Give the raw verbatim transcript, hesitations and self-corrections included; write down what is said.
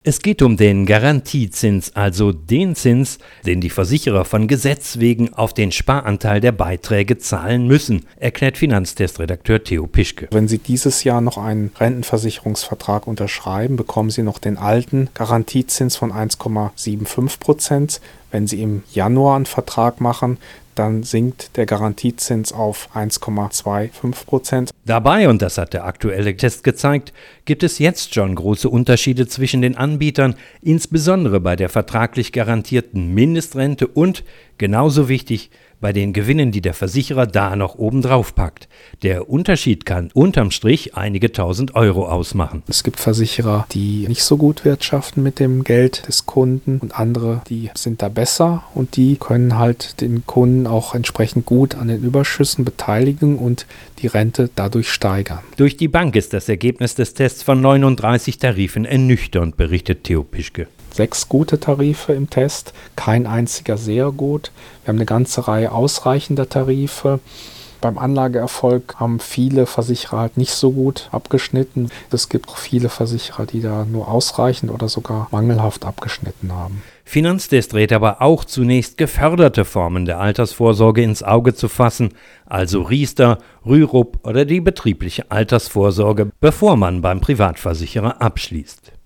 Es geht um den Garantiezins, also den Zins, den die Versicherer von Gesetz wegen auf den Sparanteil der Beiträge zahlen müssen, erklärt Finanztestredakteur Theo Pischke. Wenn Sie dieses Jahr noch einen Rentenversicherungsvertrag unterschreiben, bekommen Sie noch den alten Garantiezins von eins Komma fünfundsiebzig Prozent. Wenn Sie im Januar einen Vertrag machen, dann sinkt der Garantiezins auf eins Komma fünfundzwanzig Prozent. Dabei, und das hat der aktuelle Test gezeigt, gibt es jetzt schon große Unterschiede zwischen den Anbietern, insbesondere bei der vertraglich garantierten Mindestrente und, genauso wichtig, bei den Gewinnen, die der Versicherer da noch obendrauf packt. Der Unterschied kann unterm Strich einige tausend Euro ausmachen. Es gibt Versicherer, die nicht so gut wirtschaften mit dem Geld des Kunden und andere, die sind da besser und die können halt den Kunden auch entsprechend gut an den Überschüssen beteiligen und die Rente dadurch steigern. Durch die Bank ist das Ergebnis des Tests von neununddreißig Tarifen ernüchternd, berichtet Theo Pischke. Sechs gute Tarife im Test, kein einziger sehr gut. Wir haben eine ganze Reihe ausreichender Tarife. Beim Anlageerfolg haben viele Versicherer halt nicht so gut abgeschnitten. Es gibt auch viele Versicherer, die da nur ausreichend oder sogar mangelhaft abgeschnitten haben. Finanztest rät aber auch zunächst geförderte Formen der Altersvorsorge ins Auge zu fassen, also Riester, Rürup oder die betriebliche Altersvorsorge, bevor man beim Privatversicherer abschließt.